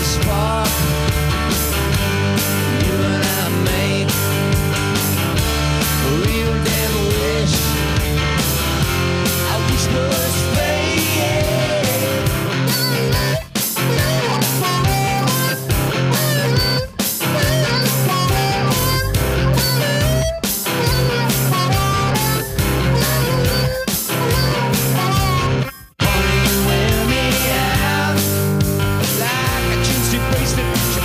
the spark you and I make. A real damn wish I wish was fake. Honey, wear me out like a juicy bracelet.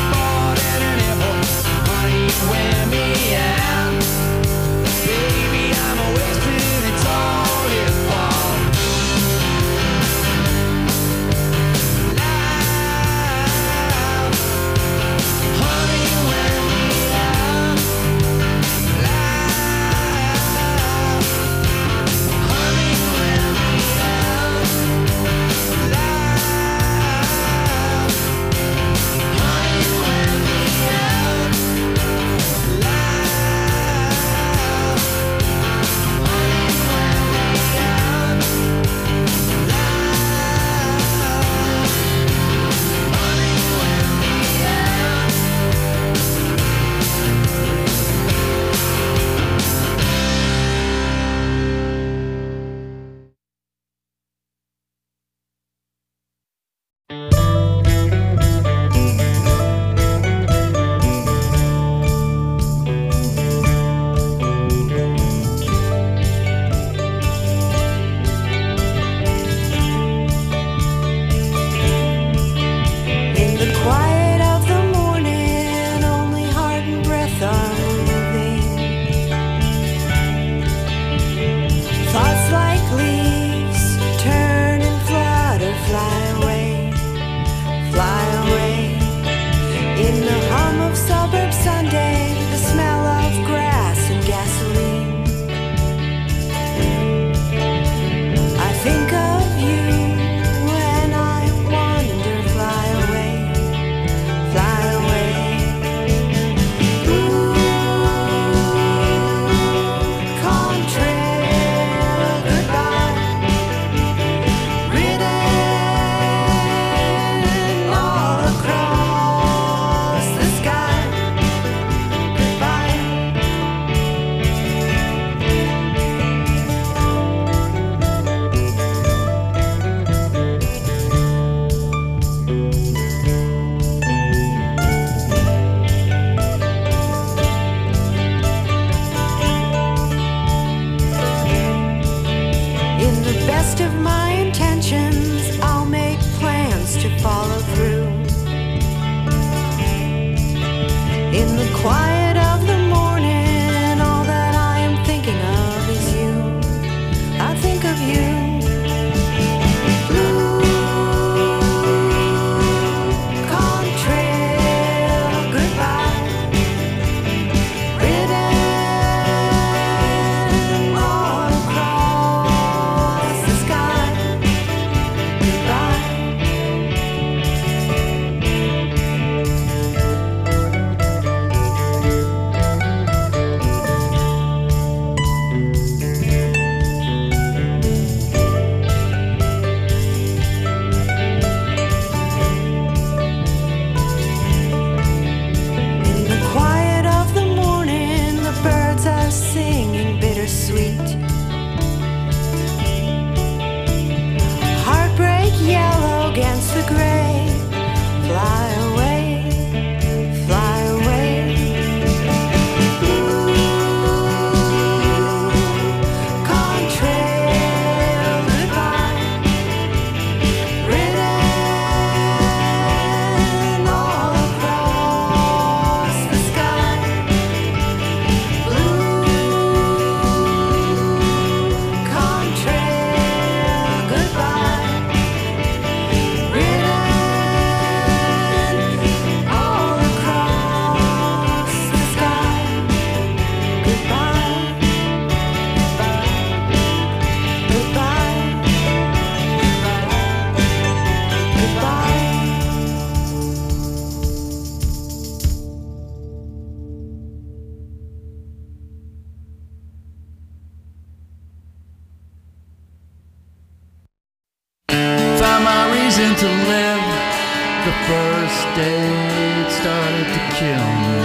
kill me.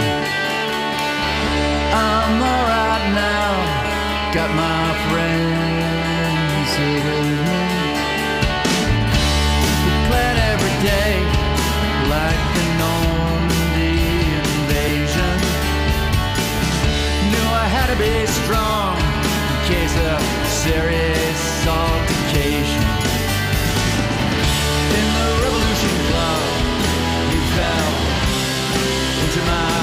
I'm alright now, got my friends here with me. We plan every day like the Normandy invasion. Knew I had to be strong in case of serious altercation. In the Revolution Club, you fell into my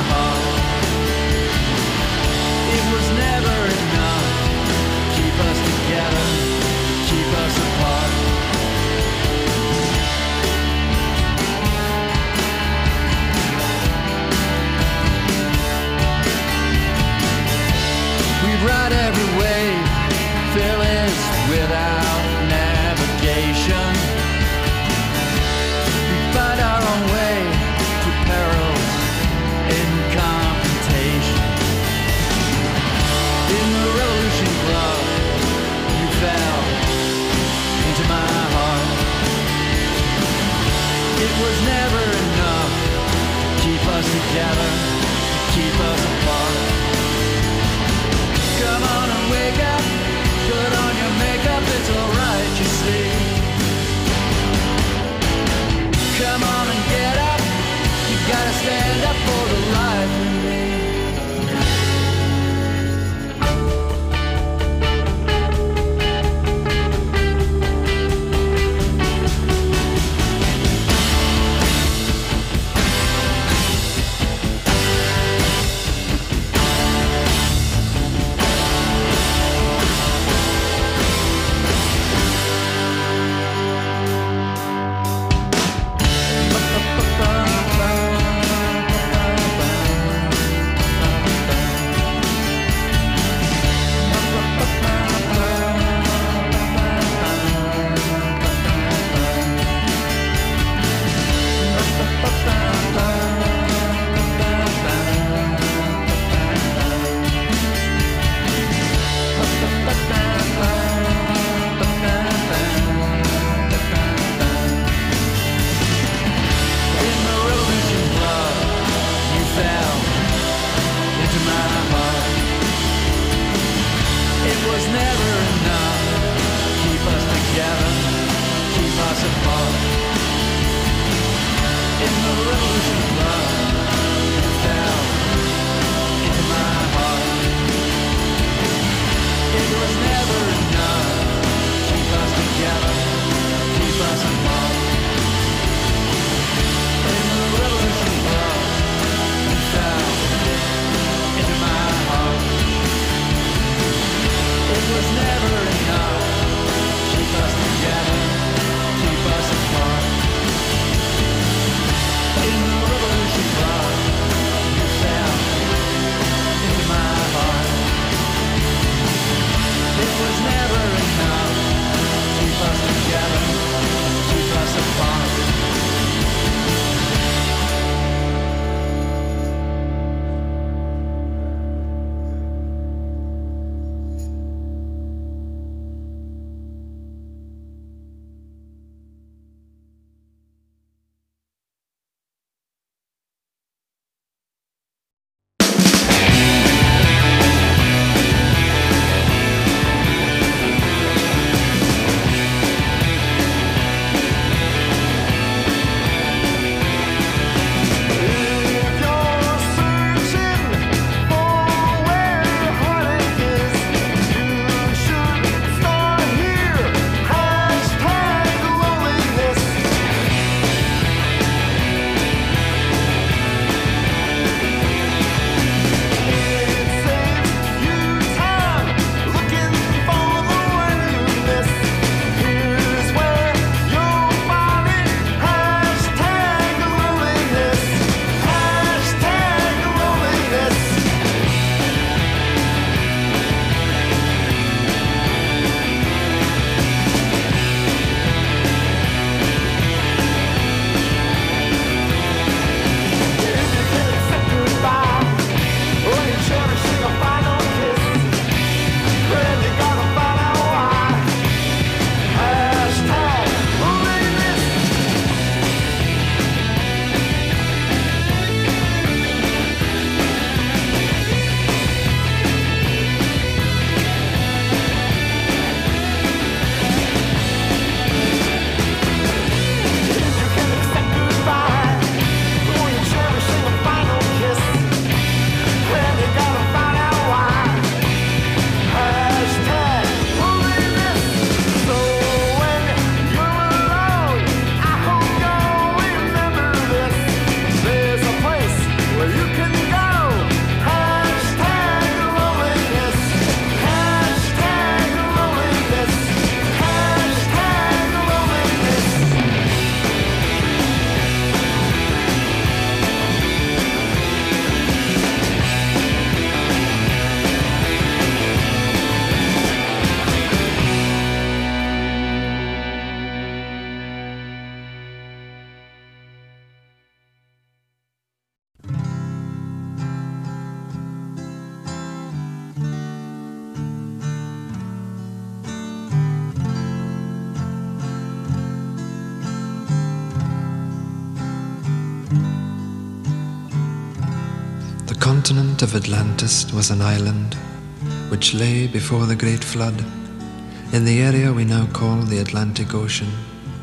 continent of Atlantis was an island which lay before the great flood in the area we now call the Atlantic Ocean.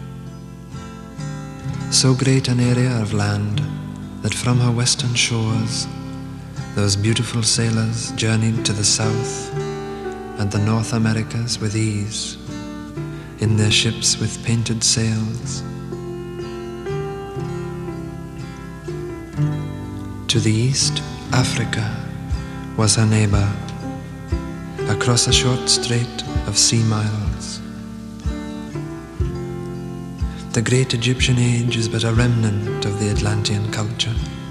So great an area of land that from her western shores those beautiful sailors journeyed to the South and the North Americas with ease in their ships with painted sails. To the east, Africa was her neighbor, across a short strait of sea miles. The great Egyptian age is but a remnant of the Atlantean culture.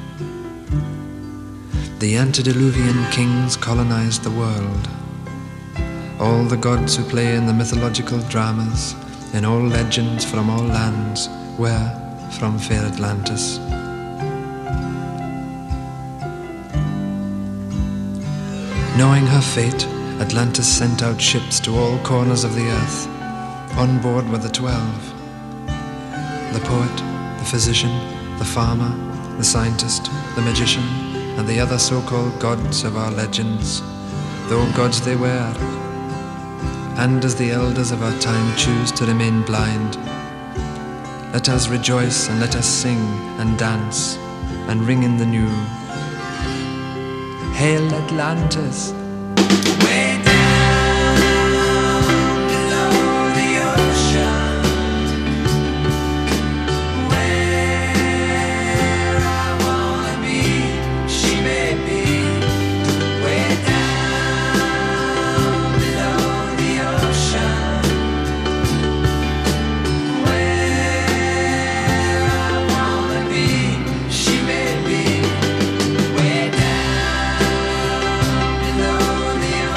The antediluvian kings colonized the world. All the gods who play in the mythological dramas, in all legends from all lands, were from fair Atlantis. Knowing her fate, Atlantis sent out ships to all corners of the earth. On board were the 12. The poet, the physician, the farmer, the scientist, the magician, and the other so-called gods of our legends, though gods they were. And as the elders of our time choose to remain blind, let us rejoice and let us sing and dance and ring in the new. Hail Atlantis! Way down below the ocean, where I wanna be, she may be. Way down below the ocean, where I wanna be, she may be. Way down below the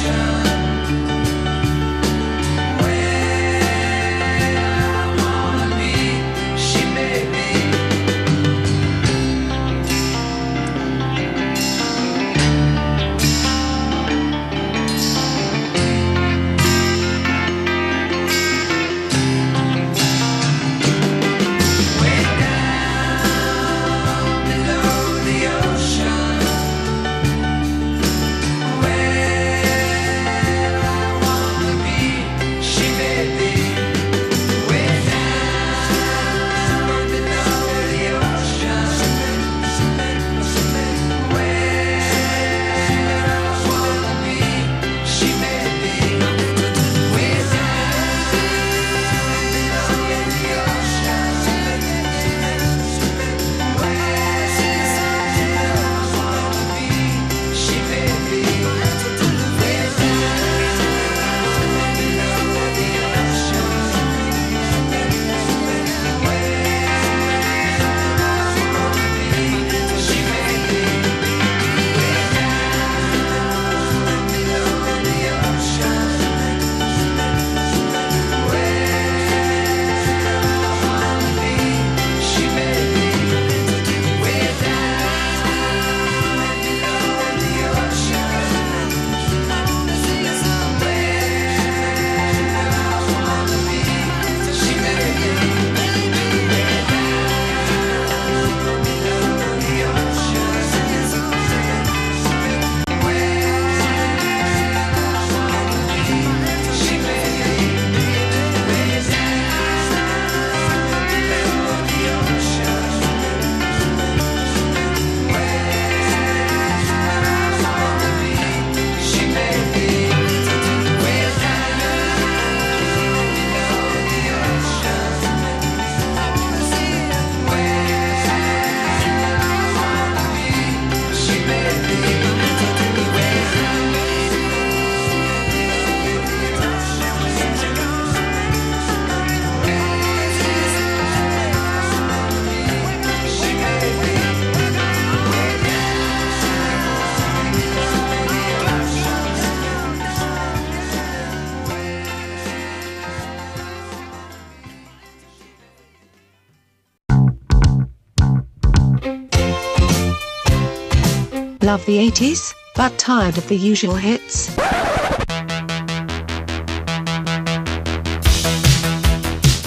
Love the 80s, but tired of the usual hits?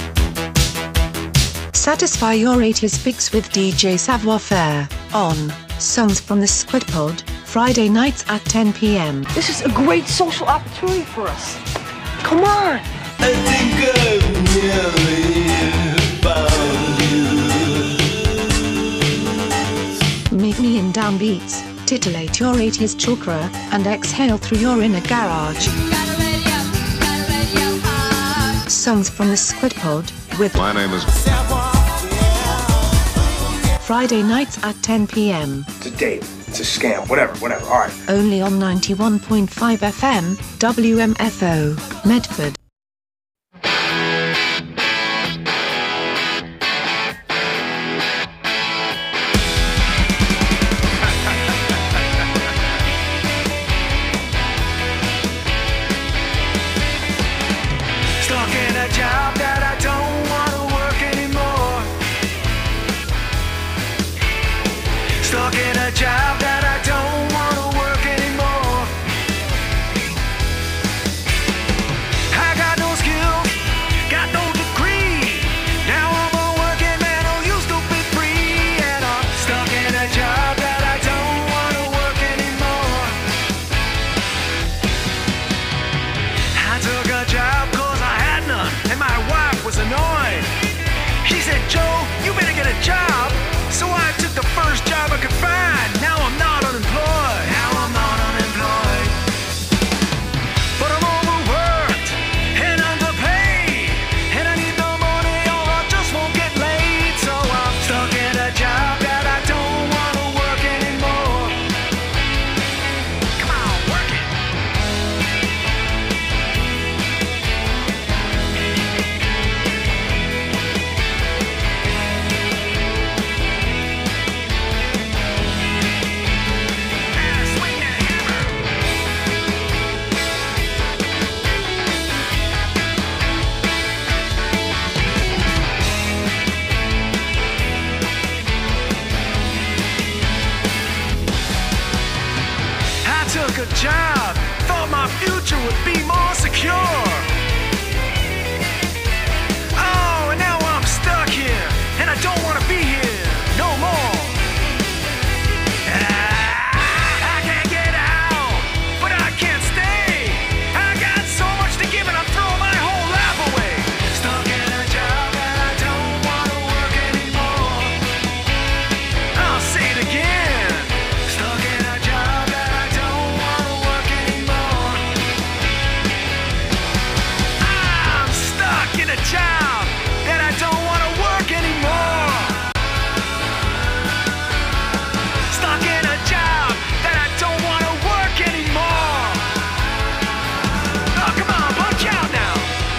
Satisfy your 80s fix with DJ Savoir Faire on Songs from the Squid Pod, Friday nights at 10 p.m. This is a great social opportunity for us. Come on! I think I've nearly found you. Meet me in downbeats, titillate your 80s chakra, and exhale through your inner garage. Songs from the Squid Pod, with My name is Friday nights at 10 p.m. It's a date. It's a scam. Whatever. All right. Only on 91.5 FM, WMFO, Medford. Stuck in a job that I don't want to work anymore. Stuck in a job that I don't want to work anymore. I got no skills, got no degree. Now I'm a working man who used to be free. And I'm stuck in a job that I don't want to work anymore. I took a job cause I had none, and my wife was annoyed. She said, Joe, you better get a job. So I took the first job I could find. Now I'm not unemployed. But I'm overworked and underpaid, and I need the money or I just won't get laid. So I'm stuck in a job that I don't want to work anymore. Come on, work it. Swing that hammer. I took a job, thought my future would be more secure. Oh, and now I'm stuck here, and I don't want to be here no more. I can't get out, but I can't stay. I got so much to give, and I'm throwing my whole life away. Stuck in a job that I don't want to work anymore. I'll say it again. Stuck in a job that I don't want to work anymore. I'm stuck in a job that I don't want to work anymore. Stuck in a job that I don't want to work anymore. Oh, come on, punch out now.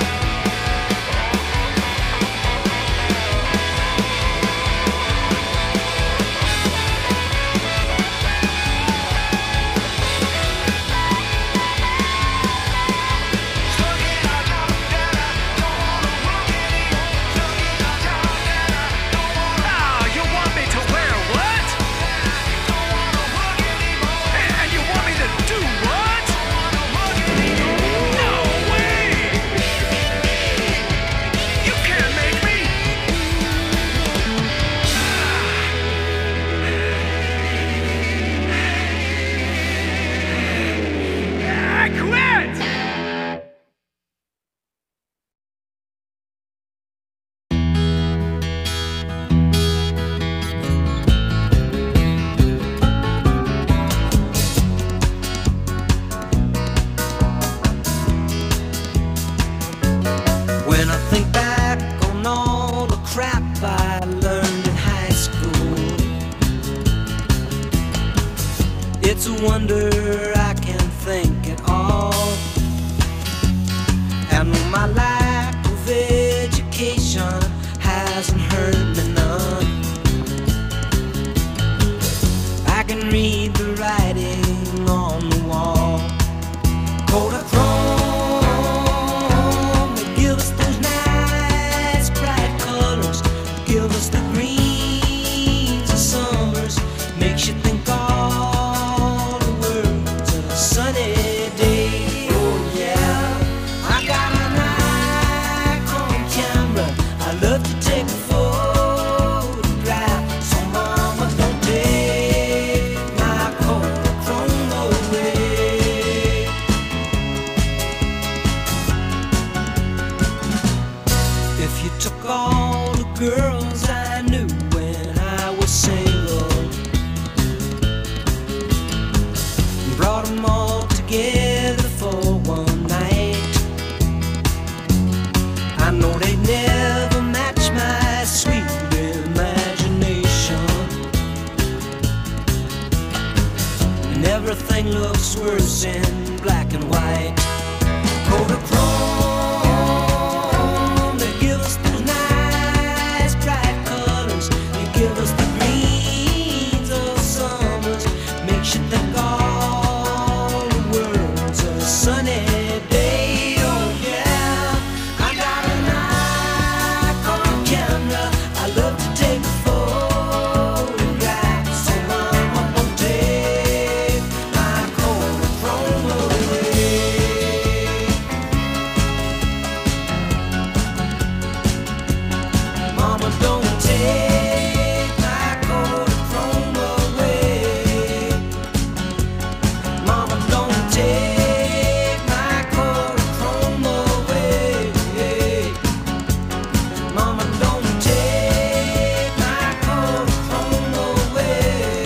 Stuck in a job that I don't want to work anymore. Stuck in a job that I don't want to. Oh, you want me to wear what? Don't want to work anymore. And you want me to do what? Don't want to work anymore. No way. You can't make me. I quit. When I think back on all the crap I learned in high school, it's a wonder I can think at all. And my lack of education hasn't hurt me none. I can read the writing on the wall. Kodachrome, they give us those nice bright colors, give us the greens of summers, makes you think all the words of a sunny day. Oh yeah, I got a Nikon camera, I love to take a photograph. So mama, don't take everything looks worse in black and white. Kodachrome, they give us those nice bright colors. You give us the greens of summers, makes you think all the world's a sunny day. Oh yeah, I got an Nikon camera. I love to take photographs, so Mama, don't take my Kodachrome away. Mama, don't take my Kodachrome away. Mama, don't take my Kodachrome away. Mama, don't take my Kodachrome away.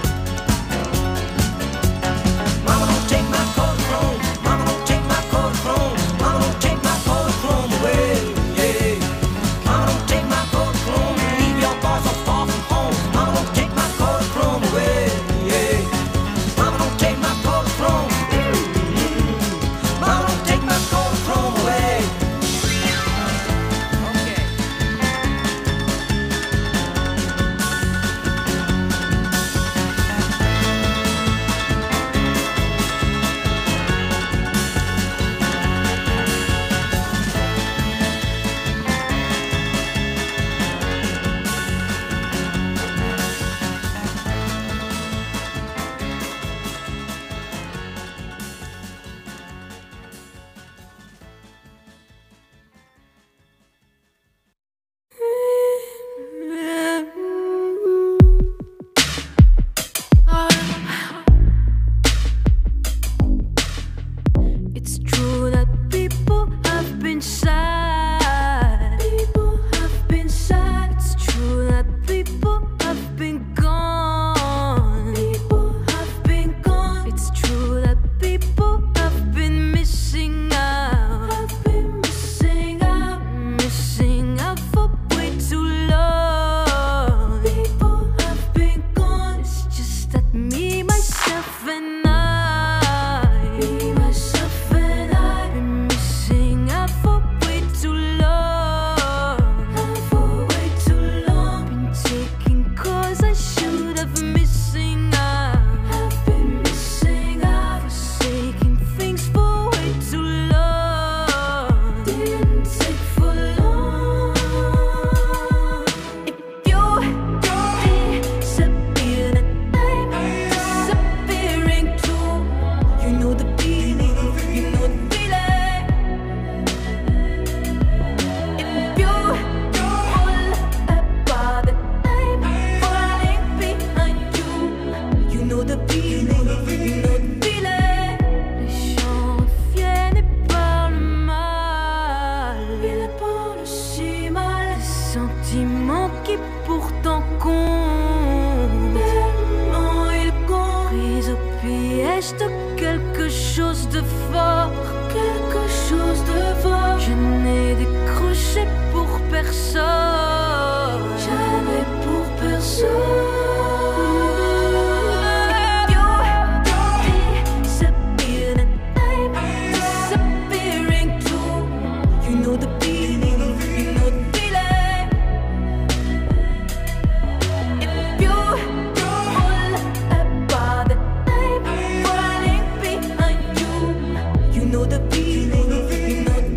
Mama, don't take my Kodachrome. Mama, don't take my Kodachrome. Mama, don't take my Kodachrome away. Mama, don't take my Kodachrome. Leave your boys so far from home. Mama, don't take my Kodachrome away. Mama, don't take my Kodachrome. Mama, don't take my Kodachrome away. It's true that people have been sad. People have been sad. It's true that people have been gone. People have been gone. It's true that people have been missing out. Have been missing out. Missing out for way too long. People have been gone. It's just that me, myself, and me, myself, and I been missing out for way too long. For way too long. Been taking calls I should have missing out. Have been missing out. Forsaking things for way too long. Didn't take for long. If you disappear, then I'm disappearing too. You know the feeling, you know the feeling. If you fall apart, then I'm falling behind you. You know the feeling, you know the feeling. Les gens reviennent et parlent mal. Ils parlent si mal. Des sentiments qui pourtant comptent. Tellement ils comptent. Pris au piège de quelque chose de fort. Quelque chose de fort. Je n'ai décroché pour personne. Jamais pour personne. You disappear, then I'm disappearing too. You know the feeling, you know the feeling. If you fall apart, then I'm falling behind you. You know the feeling, you know the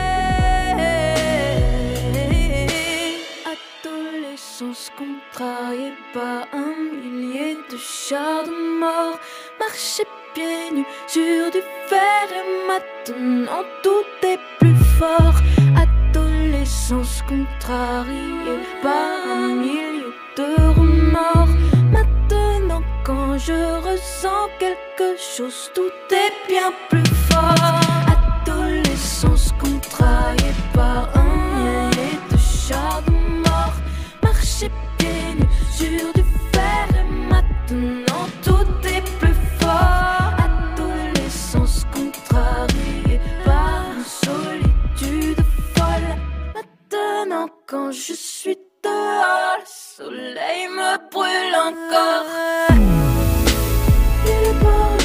feeling. Adolescence contrariée par un millier de chars de mort. Marcher pieds nus sur du fer et maintenant tout est plus fort. Adolescence contrariée par un millier de remords. Maintenant quand je ressens quelque chose, tout est bien plus fort. Adolescence contrariée par un millier de chars de mort. Marcher pieds nus sur du fer et maintenant tout est plus fort. Adolescence contrariée par une solitude folle. Maintenant quand je suis dehors, le soleil me brûle encore. Il est beau.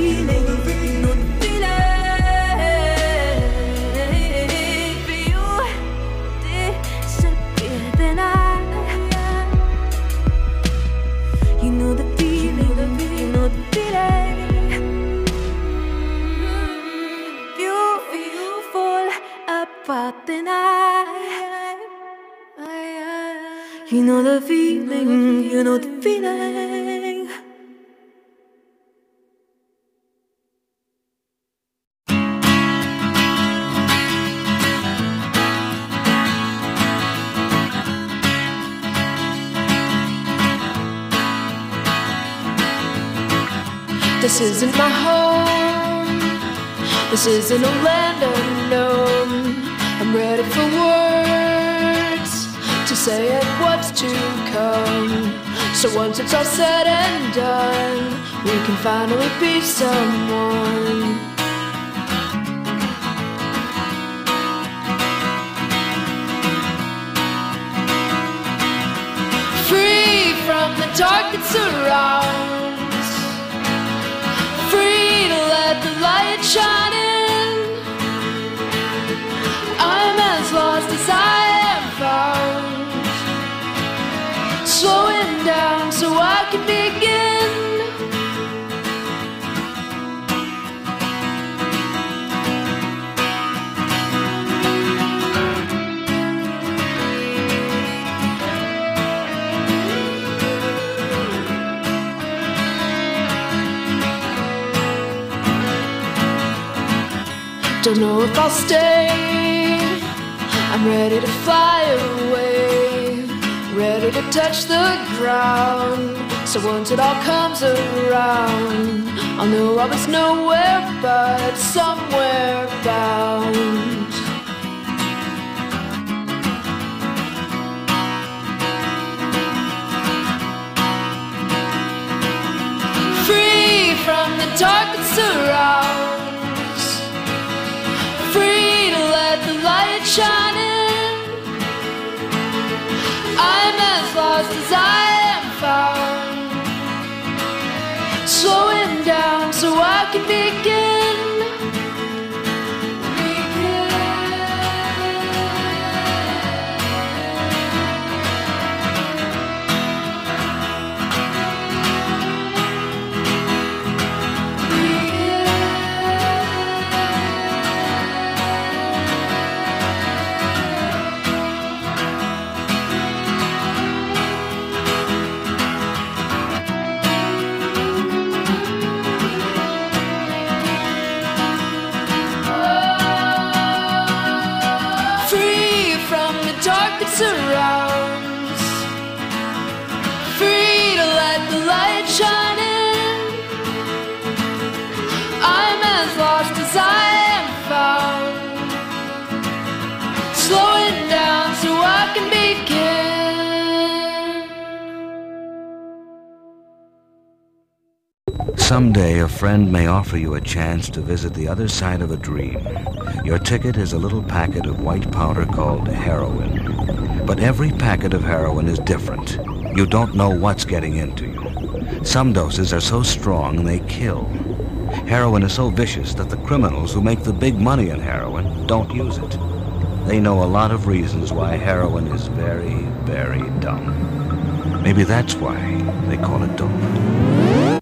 feeling, you know the feeling. For you, disappear, then you know the feeling, you know the feeling. You fall apart, then you know the feeling, you know the feeling. This isn't my home. This isn't a land unknown. I'm ready for words to say it what's to come. So once it's all said and done, we can finally be someone. Free from the dark that surrounds, free to let the light shine in. I'm as lost as I am found, slowing down so I can begin. Don't know if I'll stay. I'm ready to fly away, ready to touch the ground. So once it all comes around, I'll know I was nowhere but somewhere bound. Free from the dark that surrounds, free to let the light shine in. I'm as lost as I am found, slowing down so I can begin. Dark that surrounds, free to let the light shine in. I'm as lost as I am found, slowing down so I can begin. Someday a friend may offer you a chance to visit the other side of a dream. Your ticket is a little packet of white powder called heroin. But every packet of heroin is different. You don't know what's getting into you. Some doses are so strong they kill. Heroin is so vicious that the criminals who make the big money in heroin don't use it. They know a lot of reasons why heroin is very, very dumb. Maybe that's why they call it dope.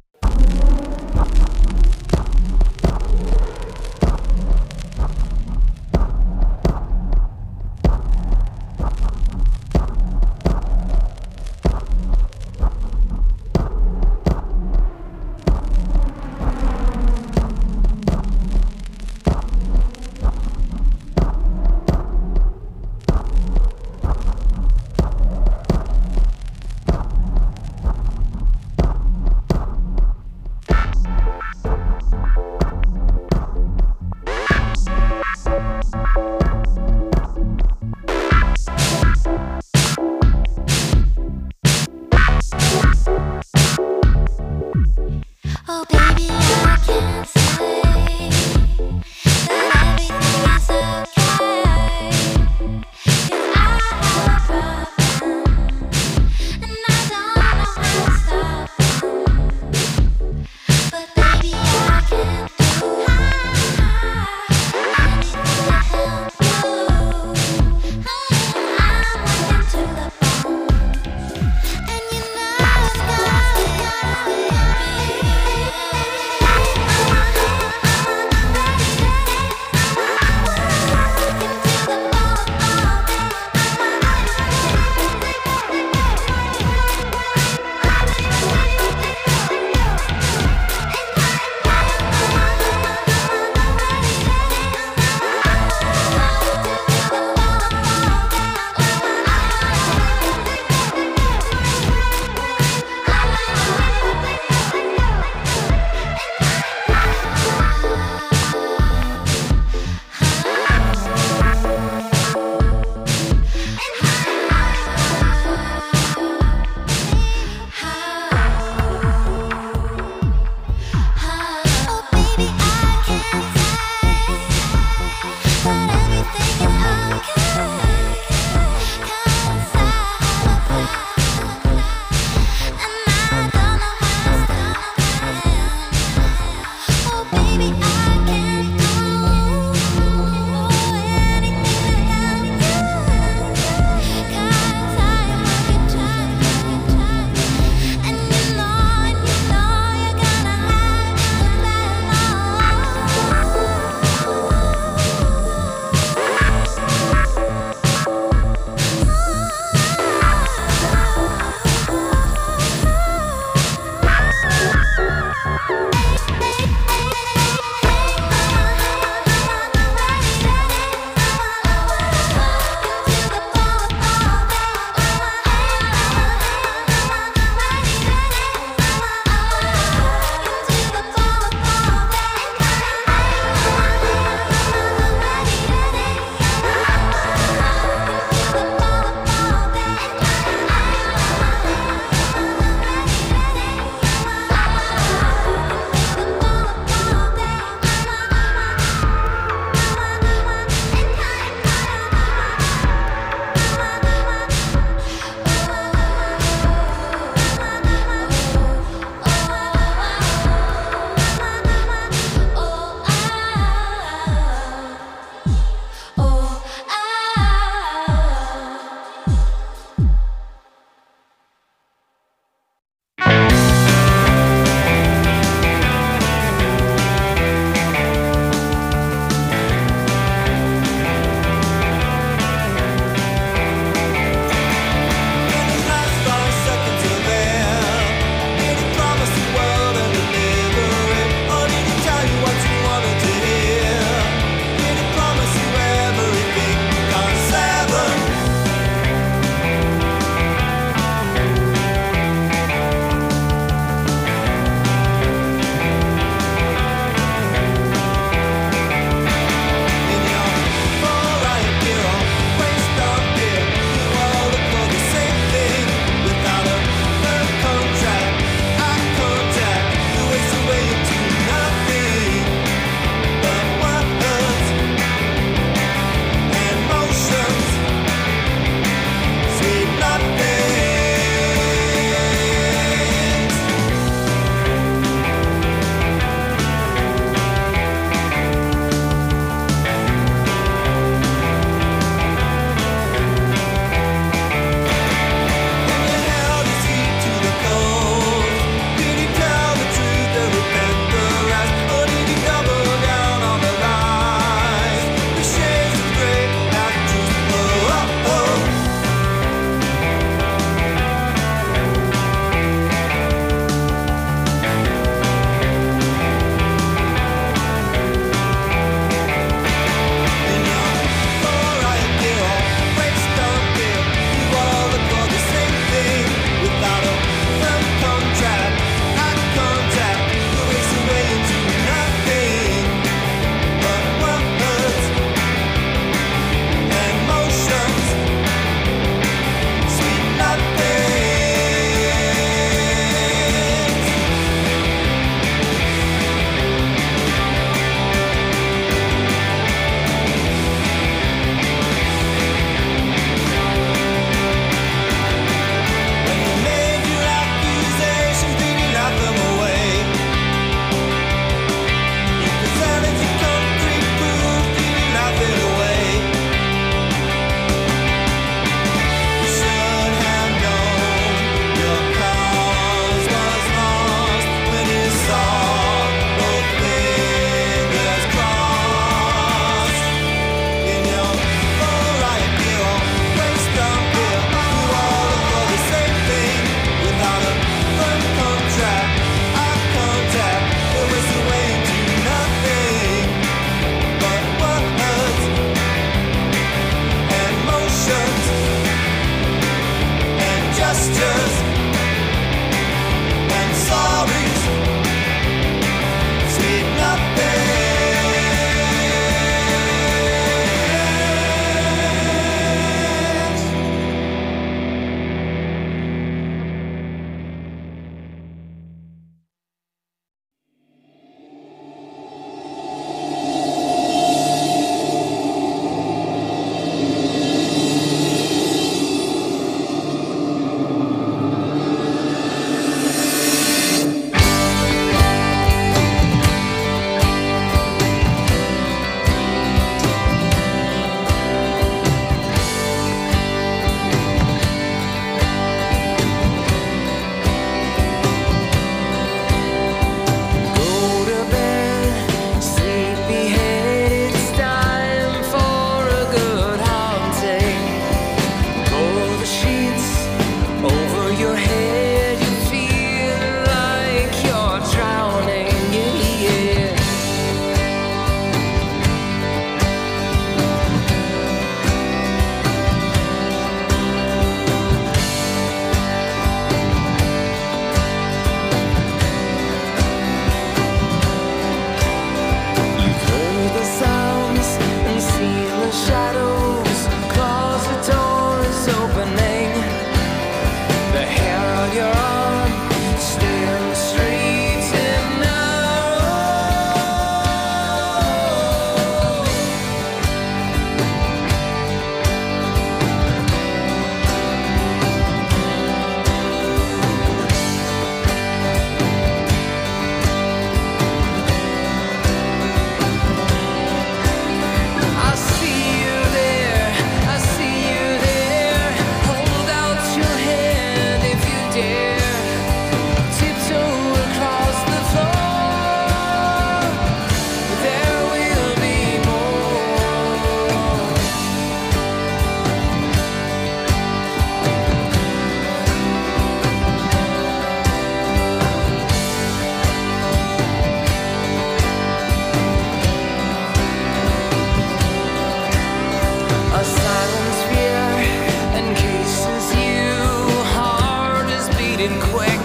fading quick.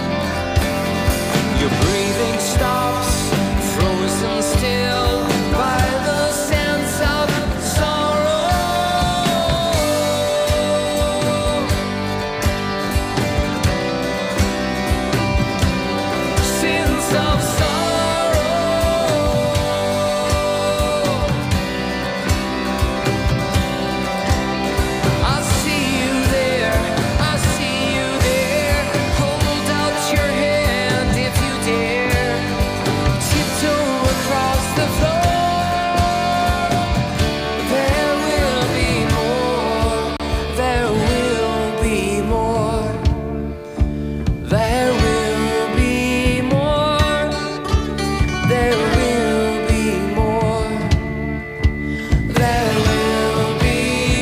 Your breathing stops, frozen still by the sense of sorrow. Sins of sorrow. I see you there, I see you there. Hold out your hand if you dare. Tiptoe across the floor. There will be more. There will be more. There will be more. There will be more. There will be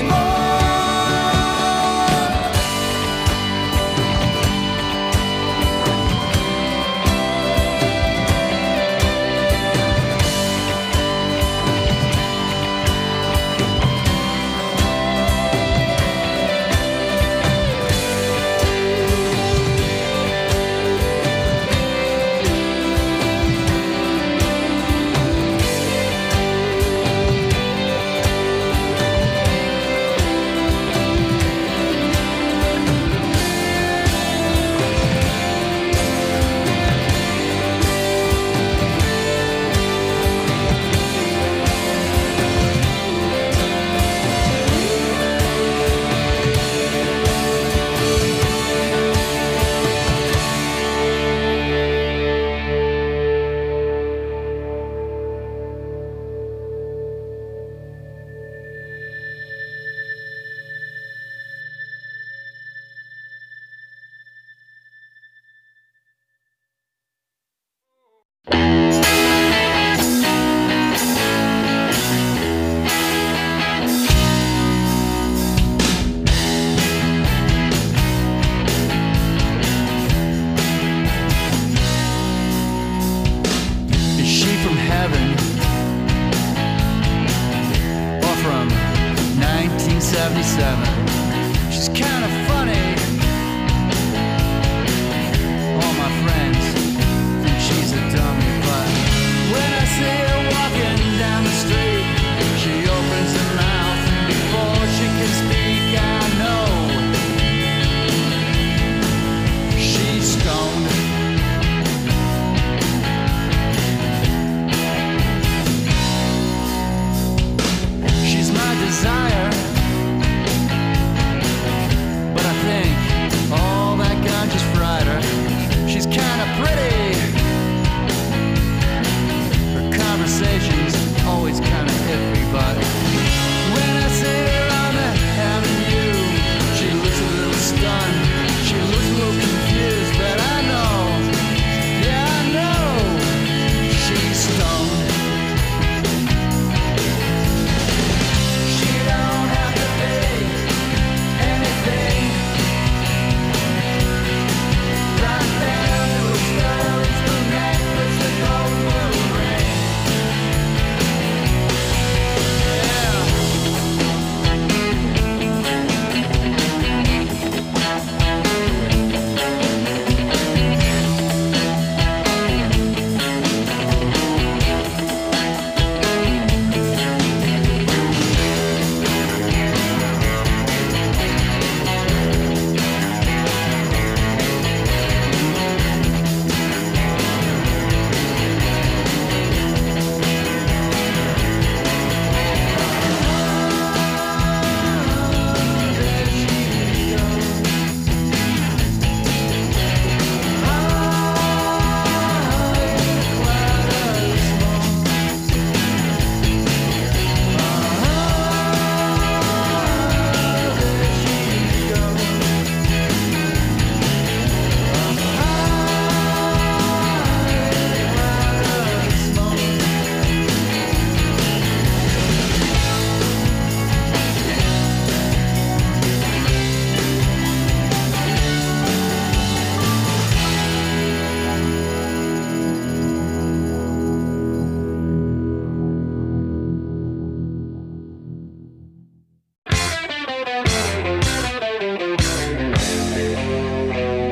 Is she from heaven or from 1977? She's kind of funny. All my friends think she's a dummy, but when I see her walking down the street, she opens her mouth and before she can speak, I know she's stoned. She's my desire,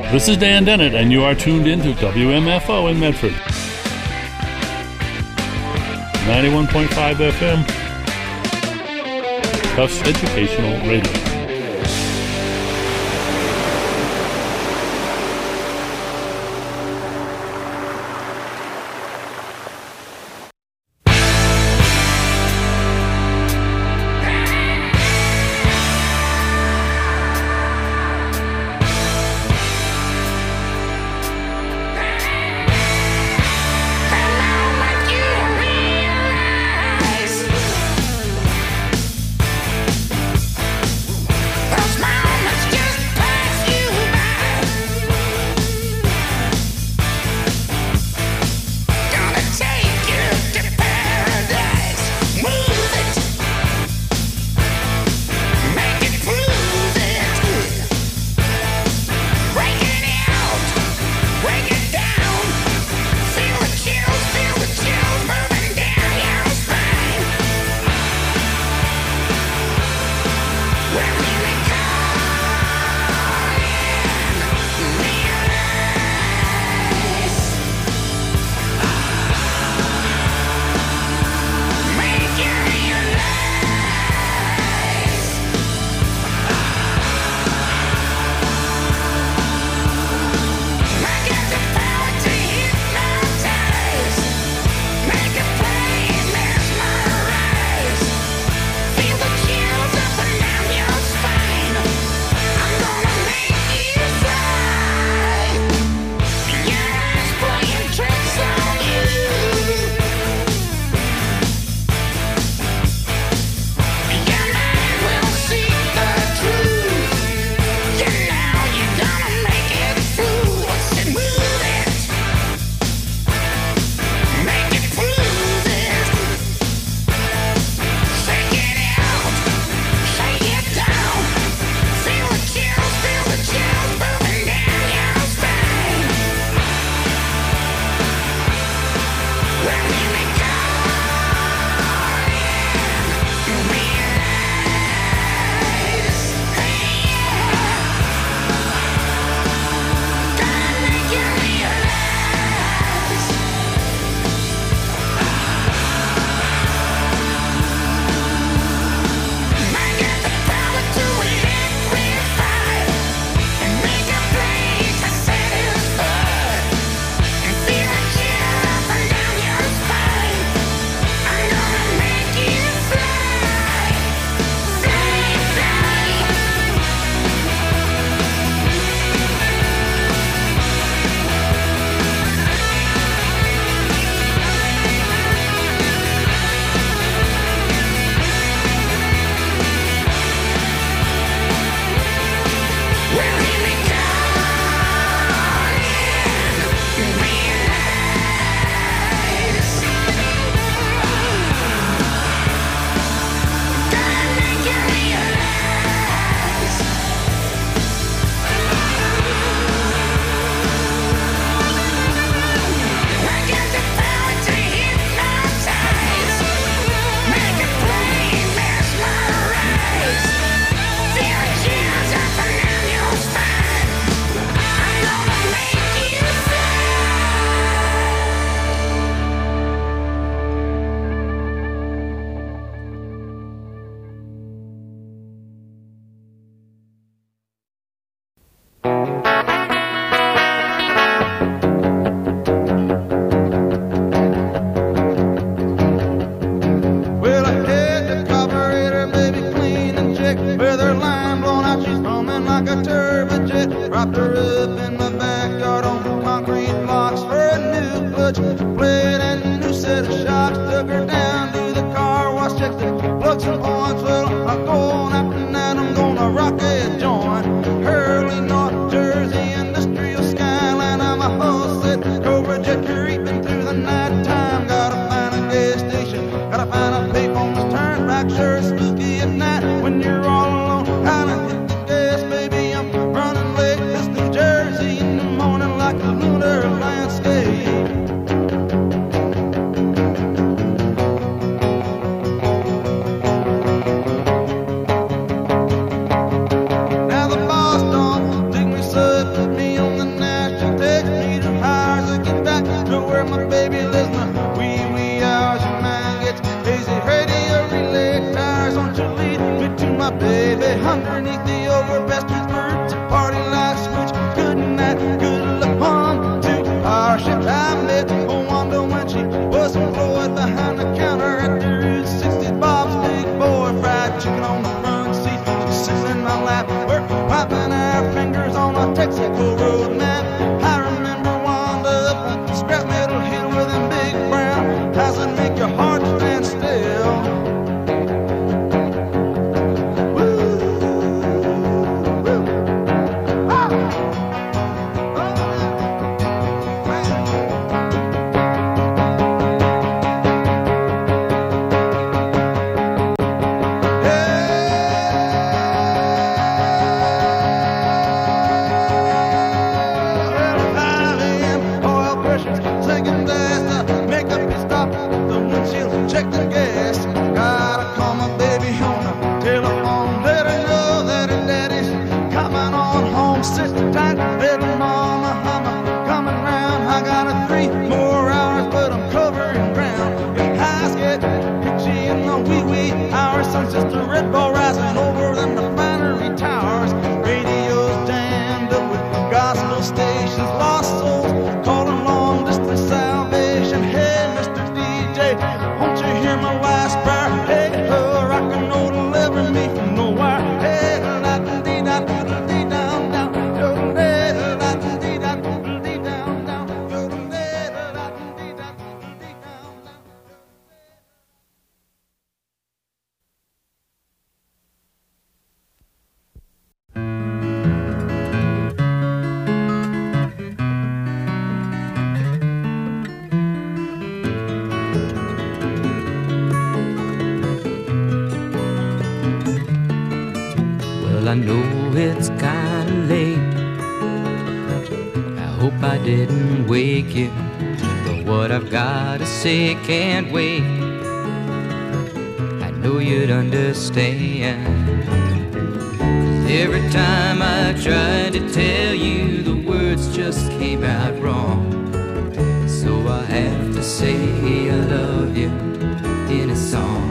This is Dan Dennett, and you are tuned into WMFO in Medford. 91.5 FM. Tufts Educational Radio. Now the boss don't take me, son, put me on the my baby underneath the overpass with birds. A party like switch, good night, good luck, 1, 2. Our ship I met Wanda when she was employed behind the counter at the Route 60. Bob's Big Boy, fried chicken on the front seat. She sits in my lap, we're wiping our fingers on a Texaco road map. I remember Wanda up on the scrap metal hill with them big brown. How's it make your heart stand still? I know it's kinda late. I hope I didn't wake you, but what I've gotta say can't wait. I know you'd understand. 'Cause every time I tried to tell you, the words just came out wrong. So I have to say I love you in a song.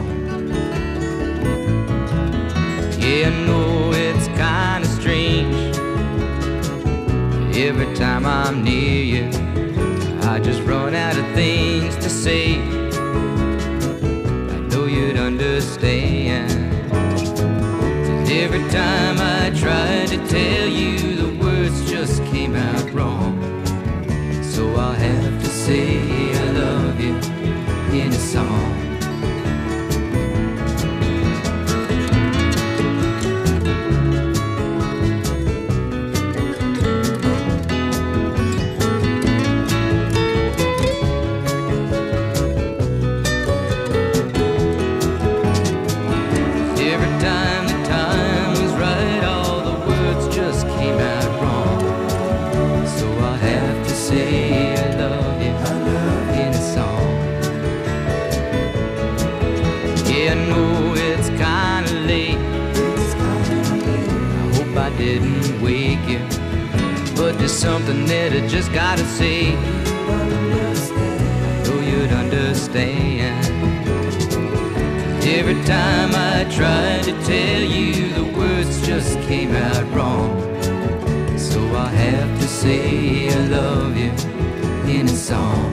Yeah, I know it's kinda strange. Every time I'm near you, I just run out of things to say. I know you'd understand. 'Cause every time I tried to tell you, the words just came out wrong. So I'll have to say I love you in a song. Didn't wake you, but there's something that I just gotta say. I know you'd understand. Every time I tried to tell you, the words just came out wrong. So I have to say I love you in a song.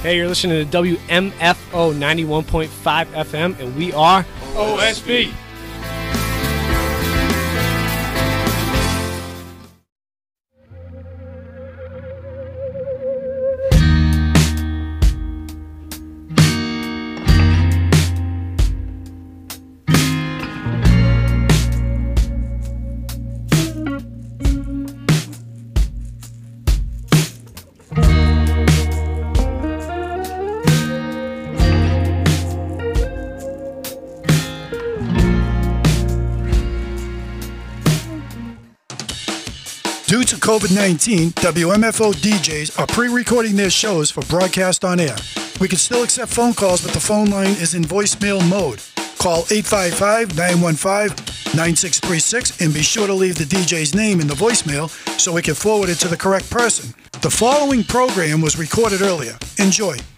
Hey, you're listening to WMFO 91.5 FM, and we are OSB. Due to COVID-19, WMFO DJs are pre-recording their shows for broadcast on air. We can still accept phone calls, but the phone line is in voicemail mode. Call 855-915-9636 and be sure to leave the DJ's name in the voicemail so we can forward it to the correct person. The following program was recorded earlier. Enjoy.